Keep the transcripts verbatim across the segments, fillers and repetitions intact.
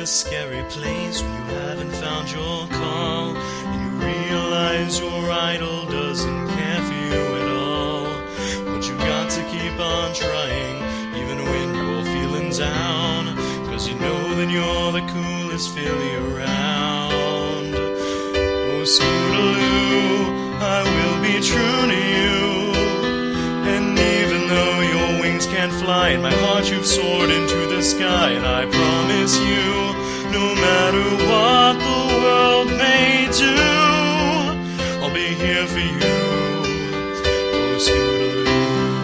a scary place where you haven't found your call, and you realize your idol doesn't care for you at all. But you've got to keep on trying, even when you're feeling down, cause you know that you're the coolest filly around. Oh, Scootaloo, I will be true to you, and even though your wings can't fly, in my heart you've soared into the sky. And I promise you, no matter what the world may do, I'll be here for you, oh Scootaloo.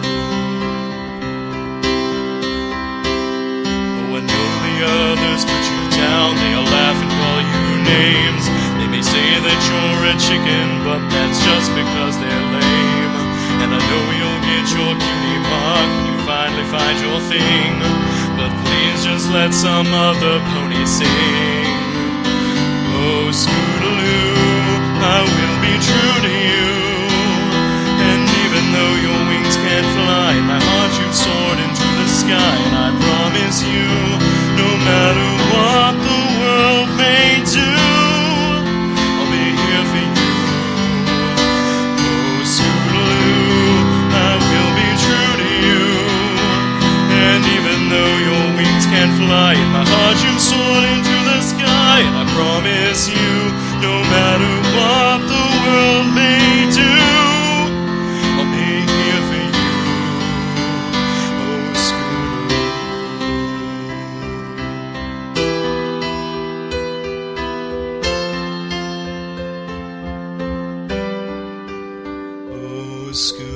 Oh, I know the others put you down, they'll laugh and call you names. They may say that you're a chicken, but that's just because they're lame. And I know you'll get your cutie mark when you finally find your thing, but please just let some other pony sing. Oh Scootaloo, I will be true to you, and even though your wings can't fly, in my heart you've soared into the sky. And I promise you, no matter what the world may do, I'll be here for you. Oh Scootaloo, I will be true to you, and even though your wings can't fly, in my heart you've soared into the sky. And I promise you, no matter what the world may do, I'll be here for you, oh Scootaloo. Oh Scootaloo.